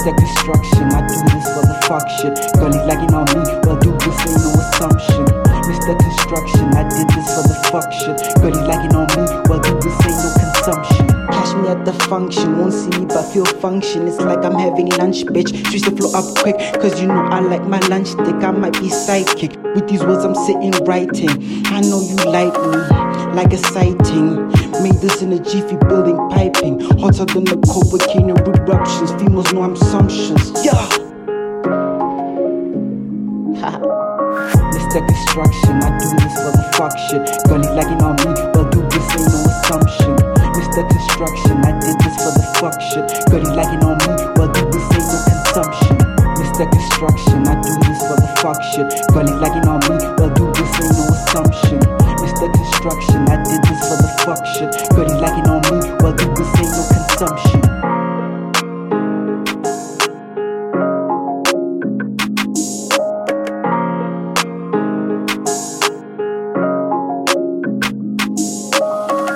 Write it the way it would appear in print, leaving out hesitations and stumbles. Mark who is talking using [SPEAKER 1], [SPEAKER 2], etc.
[SPEAKER 1] Mr. Construction, I do this for the fuck shit. Girl, he's lagging on me, well do this, ain't no assumption. Mr. Construction, I did this for the fuck shit. Girl, he's lagging on me, well do this, ain't no consumption. Cash me at the function, won't see me but feel function. It's like I'm having lunch, bitch. Streets to flow up quick, cause you know I like my lunch dick. I might be psychic, with these words I'm sitting writing. I know you like me, like a sighting. Made this in a jiffy, building piping. Hotter than the cold volcano eruptions. Females know I'm assumptions, yeah. Mr. Construction, I do this for the fuck shit. Girl, he's lagging on me, well do this, ain't no assumption. Mr. Construction, I did this for the fuck shit. Girl, he's lagging on me, well do this, ain't no consumption. Mr. Construction, I do this for the fuck shit. Girl, he's lagging on me, well do